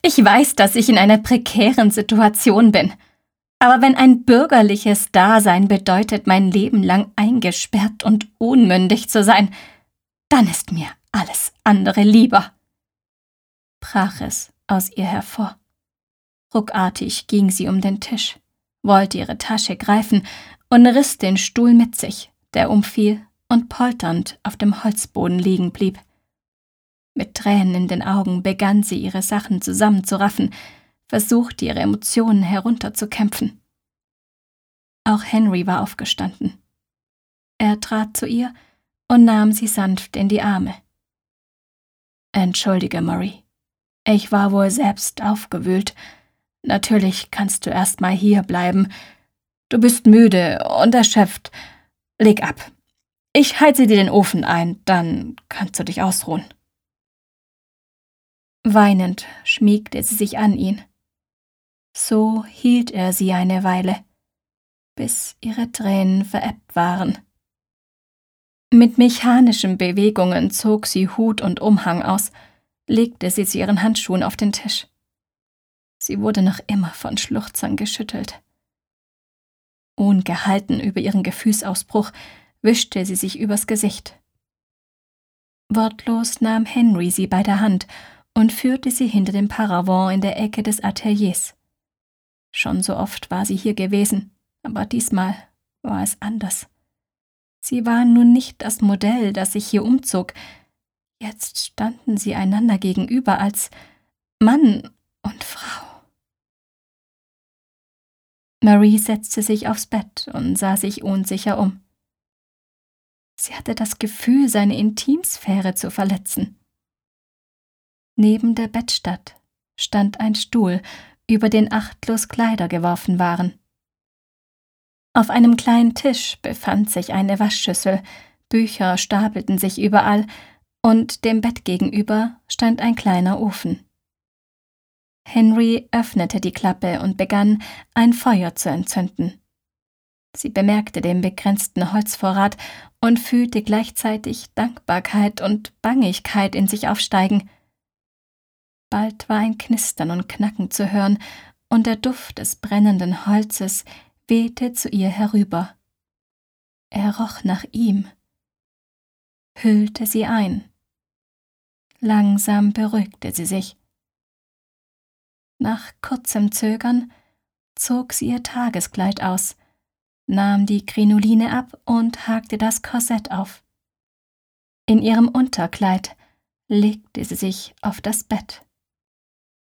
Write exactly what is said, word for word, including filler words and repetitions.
Ich weiß, dass ich in einer prekären Situation bin. Aber wenn ein bürgerliches Dasein bedeutet, mein Leben lang eingesperrt und unmündig zu sein, dann ist mir alles andere lieber. Brach es aus ihr hervor. Ruckartig ging sie um den Tisch, wollte ihre Tasche greifen und riss den Stuhl mit sich, der umfiel und polternd auf dem Holzboden liegen blieb. Mit Tränen in den Augen begann sie, ihre Sachen zusammenzuraffen, versuchte, ihre Emotionen herunterzukämpfen. Auch Henry war aufgestanden. Er trat zu ihr und nahm sie sanft in die Arme. »Entschuldige, Marie. Ich war wohl selbst aufgewühlt. Natürlich kannst du erst mal hier bleiben. Du bist müde und erschöpft. Leg ab. Ich heize dir den Ofen ein, dann kannst du dich ausruhen.« Weinend schmiegte sie sich an ihn. So hielt er sie eine Weile, bis ihre Tränen verebbt waren. Mit mechanischen Bewegungen zog sie Hut und Umhang aus, legte sie zu ihren Handschuhen auf den Tisch. Sie wurde noch immer von Schluchzern geschüttelt. Ungehalten über ihren Gefühlsausbruch wischte sie sich übers Gesicht. Wortlos nahm Henry sie bei der Hand und führte sie hinter dem Paravent in der Ecke des Ateliers. Schon so oft war sie hier gewesen, aber diesmal war es anders. Sie war nun nicht das Modell, das sich hier umzog. Jetzt standen sie einander gegenüber als Mann und Frau. Marie setzte sich aufs Bett und sah sich unsicher um. Sie hatte das Gefühl, seine Intimsphäre zu verletzen. Neben der Bettstatt stand ein Stuhl, über den achtlos Kleider geworfen waren. Auf einem kleinen Tisch befand sich eine Waschschüssel, Bücher stapelten sich überall, und dem Bett gegenüber stand ein kleiner Ofen. Henry öffnete die Klappe und begann, ein Feuer zu entzünden. Sie bemerkte den begrenzten Holzvorrat und fühlte gleichzeitig Dankbarkeit und Bangigkeit in sich aufsteigen. Bald war ein Knistern und Knacken zu hören, und der Duft des brennenden Holzes wehte zu ihr herüber. Er roch nach ihm, hüllte sie ein. Langsam beruhigte sie sich. Nach kurzem Zögern zog sie ihr Tageskleid aus, nahm die Krinoline ab und hakte das Korsett auf. In ihrem Unterkleid legte sie sich auf das Bett.